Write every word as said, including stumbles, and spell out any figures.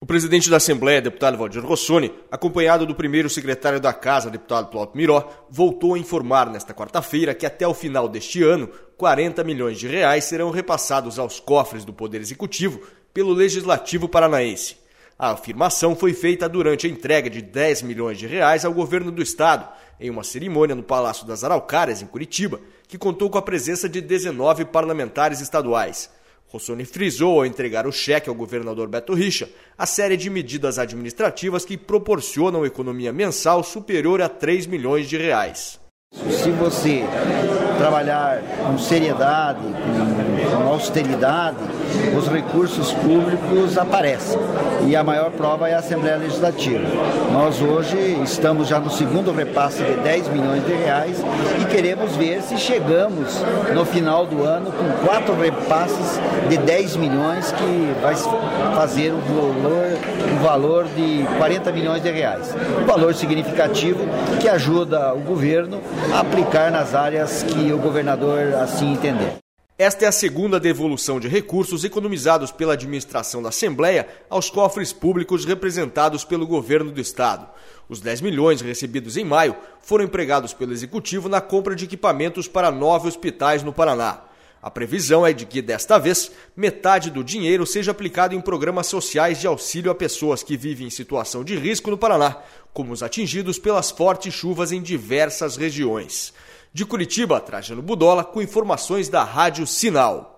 O presidente da Assembleia, deputado Valdir Rossoni, acompanhado do primeiro secretário da Casa, deputado Plauto Miró, voltou a informar nesta quarta-feira que até o final deste ano, quarenta milhões de reais serão repassados aos cofres do Poder Executivo pelo Legislativo Paranaense. A afirmação foi feita durante a entrega de dez milhões de reais ao governo do estado, em uma cerimônia no Palácio das Araucárias, em Curitiba, que contou com a presença de dezenove parlamentares estaduais. Rossoni frisou ao entregar o cheque ao governador Beto Richa a série de medidas administrativas que proporcionam economia mensal superior a três milhões de reais. Se você trabalhar com seriedade, com, com austeridade, os recursos públicos aparecem. E a maior prova é a Assembleia Legislativa. Nós hoje estamos já no segundo repasse de dez milhões de reais e queremos ver se chegamos no final do ano com quatro repasses de dez milhões, que vai fazer um valor, um valor de quarenta milhões de reais. Um valor significativo que ajuda o governo a aplicar nas áreas que o governador assim entender. Esta é a segunda devolução de recursos economizados pela administração da Assembleia aos cofres públicos representados pelo governo do estado. Os dez milhões recebidos em maio foram empregados pelo Executivo na compra de equipamentos para nove hospitais no Paraná. A previsão é de que, desta vez, metade do dinheiro seja aplicado em programas sociais de auxílio a pessoas que vivem em situação de risco no Paraná, como os atingidos pelas fortes chuvas em diversas regiões. De Curitiba, Trajano Budola, com informações da Rádio Sinal.